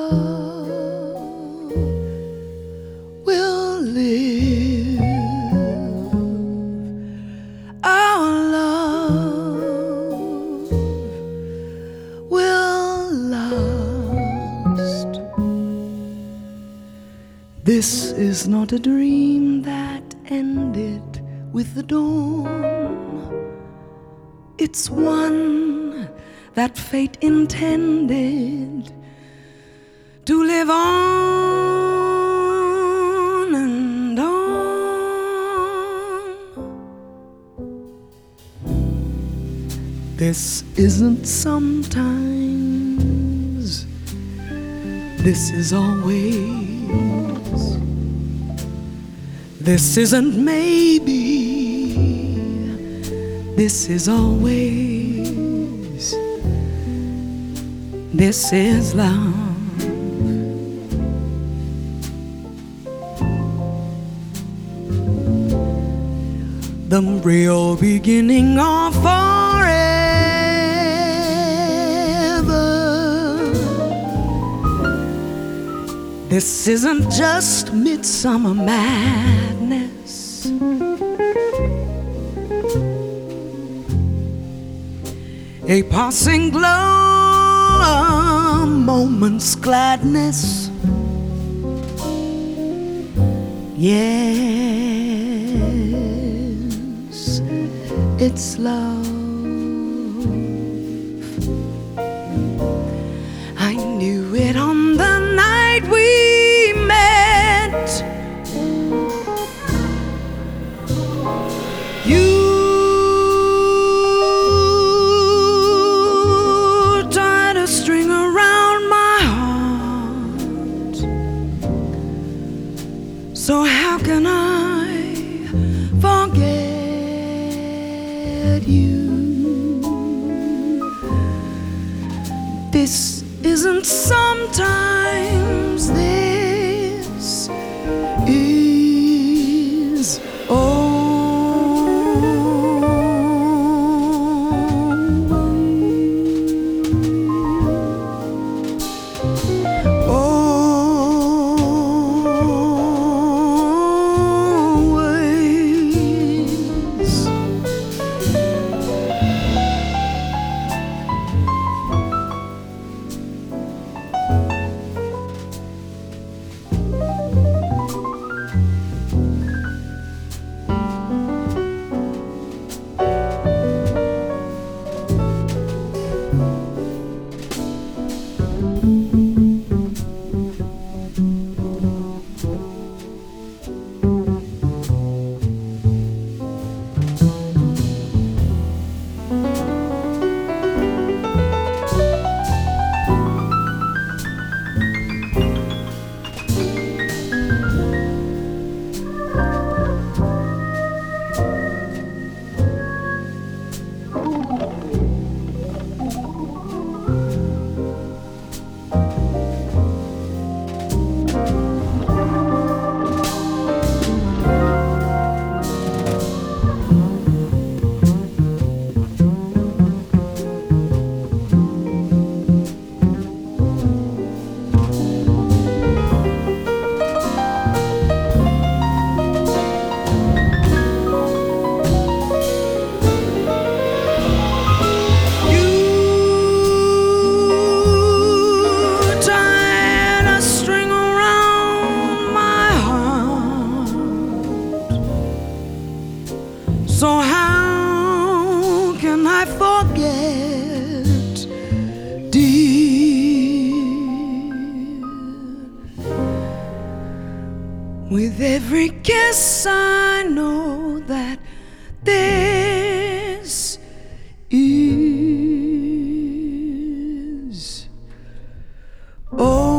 love will live. Our love will last. This is not a dream that ended with the dawn. It's one that fate intended to live on and on. This isn't sometimes, this is always. This isn't maybe, this is always. This is love. The real beginning of forever. This isn't just midsummer madness. A passing glow, a moment's gladness. Yes, it's love. I knew it on the night we met. You tied a string around my heart. So how can I forget you? This isn't sometimes, this is so how can I forget, dear? With every kiss I know that this is